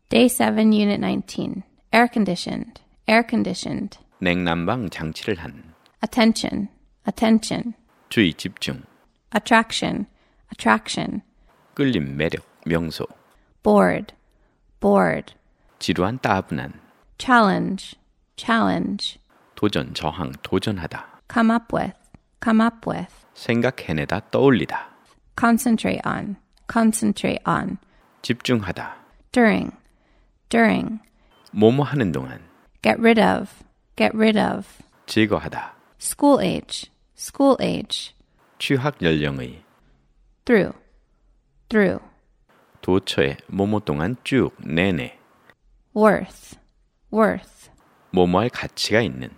Day 7, Unit 19. Air conditioned, air conditioned. 냉난방 장치를 한. Attention, attention. 주의 집중. Attraction, attraction. 끌림 매력 명소. Bored, bored. 지루한 따분한. Challenge, challenge. 도전 저항 도전하다. Come up with, come up with. 생각해내다 떠올리다. Concentrate on, concentrate on. 집중하다. During, during. 뭐뭐 하는 동안. Get rid of, get rid of. 제거하다. School age, school age. 취학 연령의. Through, through. 도처에 뭐뭐 동안 쭉 내내. Worth, worth. 뭐뭐할 가치가 있는.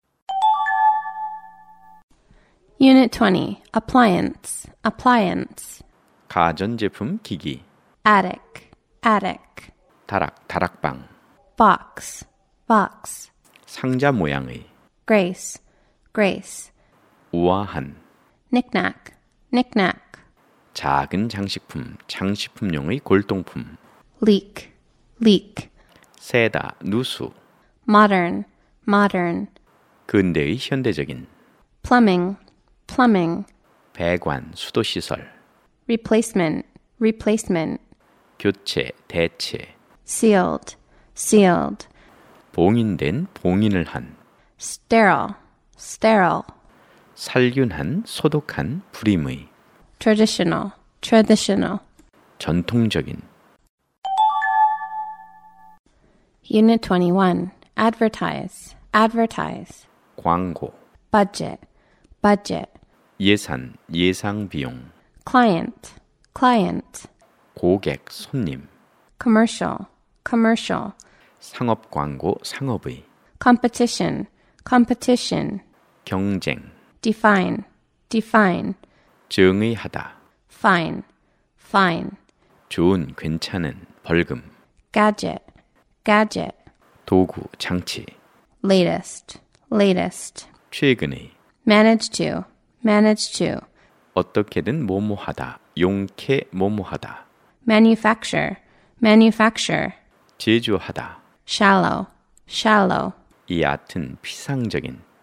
Unit 20. Appliance, appliance. 가전제품 기기. Attic, attic. 다락방. Box, box. 상자 모양의. Grace, grace. 우아한. Knick-knack, knick-knack. 작은 장식품용의 골동품. Leak, leak. 세다, 누수. Modern, modern. 근대의 현대적인. Plumbing, plumbing. 배관, 수도시설. Replacement, replacement. 교체, 대체. Sealed, sealed. 봉인된, 봉인을 한. Sterile, sterile. 살균한, 소독한, 불임의. Traditional, traditional. 전통적인. Unit 21. Advertise, advertise. 광고. Budget, budget. 예산, 예상 비용. Client, client. 고객, 손님. Commercial, commercial. 상업 광고, 상업의. Competition, competition. 경쟁. Define, define. 정의하다. Fine, fine. 좋은, 괜찮은, 벌금. Gadget, gadget. 도구, 장치. Latest, latest. 최근의. Manage to, manage to. 어떻게든 뭐뭐하다. 용케 뭐뭐하다. Manufacture, manufacture. 제조하다. Shallow, shallow. 얕은, 피상적인.